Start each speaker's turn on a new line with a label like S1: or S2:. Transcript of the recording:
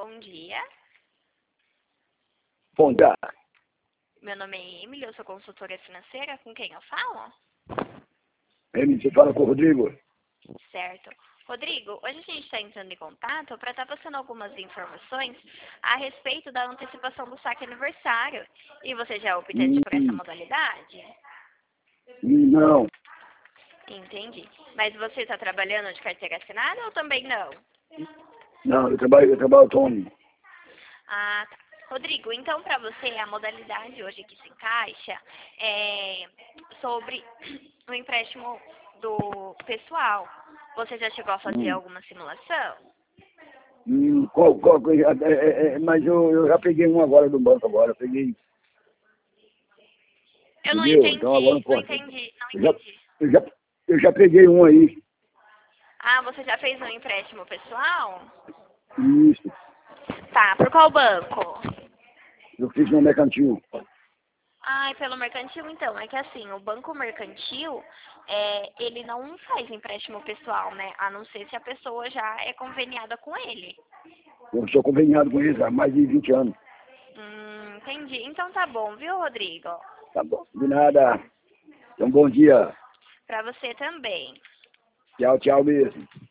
S1: bom dia.
S2: Bom dia.
S1: Meu nome é Emily, eu sou consultora financeira. Com quem eu falo?
S2: Emily, você fala com o Rodrigo?
S1: Certo. Rodrigo, hoje a gente está entrando em contato para estar passando algumas informações a respeito da antecipação do saque aniversário. E você já é optante por essa modalidade?
S2: Não,
S1: Entendi. Mas você está trabalhando de carteira assinada ou também não?
S2: não, eu trabalho autônomo.
S1: Ah, tá. Rodrigo, então para você a modalidade hoje que se encaixa é sobre o empréstimo do pessoal. Você já chegou a fazer alguma simulação?
S2: Mas eu já peguei um agora do banco agora, eu peguei,
S1: Eu não
S2: entendeu? Então agora
S1: entendi,
S2: não
S1: não
S2: posso.
S1: entendi, não
S2: Eu já,
S1: entendi.
S2: eu já, eu já peguei um aí.
S1: Ah, você já fez um empréstimo pessoal?
S2: Isso,
S1: Tá, por qual banco?
S2: eu fiz no mercantil.
S1: Ai, pelo mercantil então. É que assim, o banco mercantil, ele não faz empréstimo pessoal, né? A não ser se a pessoa já é conveniada com ele.
S2: Eu sou conveniado com eles há mais de 20 anos.
S1: Entendi. Então tá bom, viu, Rodrigo?
S2: Tá bom, de nada. Então bom dia.
S1: Pra você também.
S2: Tchau, tchau mesmo.